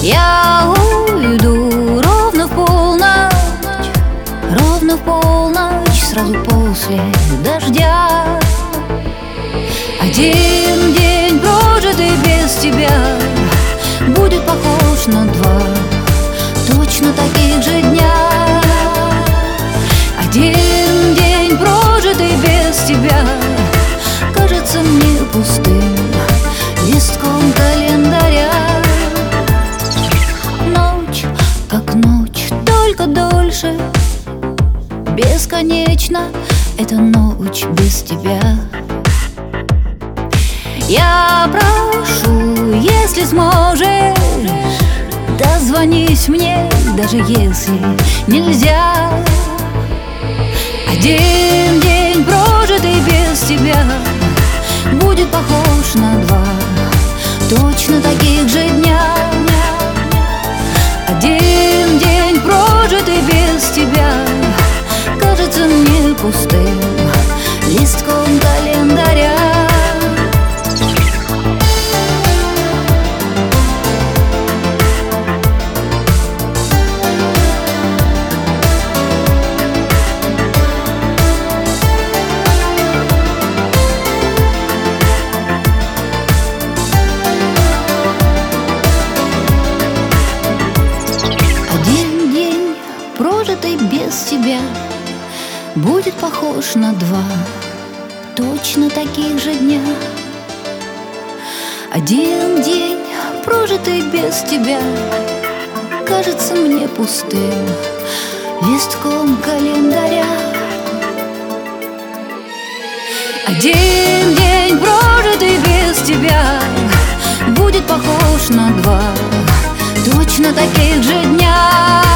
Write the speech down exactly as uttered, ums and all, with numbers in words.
Я уйду ровно в полночь, ровно в полночь, сразу после дождя. Один день, прожитый без тебя, будет похож на два точно таких же дня. Один день, прожитый без тебя, кажется мне пустым листком календаря. Ночь, как ночь, только дольше, бесконечно эта ночь без тебя. Я прошу, если сможешь, дозвонись мне, даже если нельзя. Один день, прожитый без тебя, будет похож на два точно таких же дня. Один день, прожитый без тебя, кажется мне пустым листком календаря. Прожитый без тебя будет похож на два точно таких же дня. Один день, прожитый без тебя, кажется мне пустым листком календаря. Один день, прожитый без тебя, будет похож на два точно таких же дня.